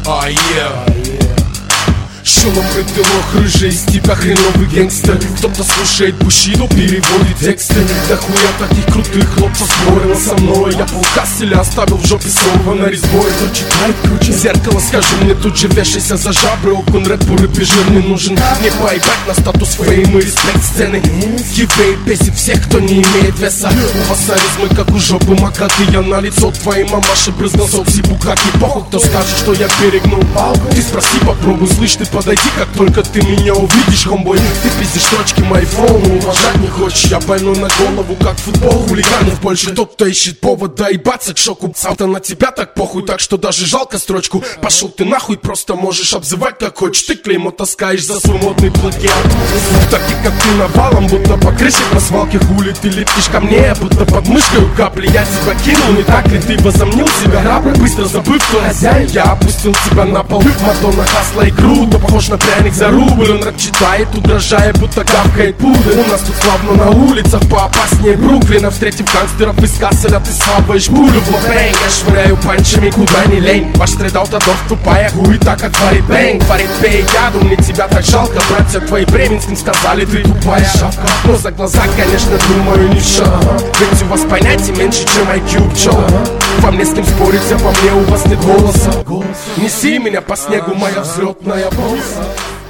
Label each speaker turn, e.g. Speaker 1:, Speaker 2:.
Speaker 1: Шелом рыбдылок, рыжий из тебя хреновый гангстер. Кто-то слушает Бушидо, переводит тексты. Да хуя таких крутых хлопцев спорила со мной. Я полкасселя оставил в жопе сорвано резьбой. Кто читает круче зеркало, скажи мне тут же вешайся за жабры. Окон рэпу рэпе жир не нужен. Мне поебать на статус фейм и респект сцены. Евреи бесит всех, кто не имеет веса. У вас харизмы как у жопы макаки. Я на лицо твоей мамаши брызгал сокси букаки. Похуй, кто скажет, что я перегнул палку. Ты спроси, попробуй, слышь, ты подойди, как только ты меня увидишь, хомбой. Ты пиздишь строчки моей фону, уважать не хочешь. Я больной на голову, как футбол. Хулиганы в Польше, тот, кто ищет повод доебаться к шоку. Сам-то на тебя так похуй, так что даже жалко строчку. Пошел ты нахуй, просто можешь обзывать как хочешь. Ты клеймо таскаешь за свой модный плагиат. Такие как ты навалом, будто по крыше на свалке. Хули ты лепишь ко мне, будто под мышкой у капли. Я тебя кинул, не так ли ты возомнил себя храбрый? Быстро забыв, кто хозяин, я опустил тебя на пол. Мадонна, Хасла и круто, похож на пряник за рубль. Он рэп читает, угрожая, будто гавкает пудель. У нас тут славно на улицах, поопаснее Бруклина. Встретив гангстеров из Касселя, ты слабаешь пулю в лобэнг. Я швыряю панчами, куда не лень. Ваш стрит-аутодор тупая хуета, как Фарид Бэнг. Фарид Бэй, яду, мне тебя так жалко. Братья твои бременским сказали, ты тупая шавка. Но за глаза, конечно, думаю, не шо. Ведь у вас понятий меньше, чем IQ пчел. Вам не с кем спорить, а по мне у вас нет голоса. Неси меня по снегу, моя взлетная полоса.